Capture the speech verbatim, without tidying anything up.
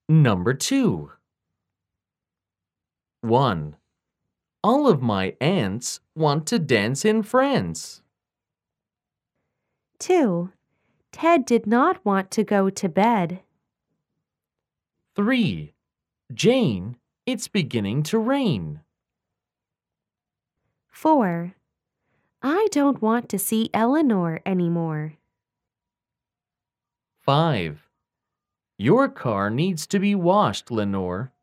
Number two. one. All of my aunts want to dance in France. two. Ted did not want to go to bed. three. Jane, it's beginning to rain. four. I don't want to see Eleanor anymore. five. Your car needs to be washed, Lenore.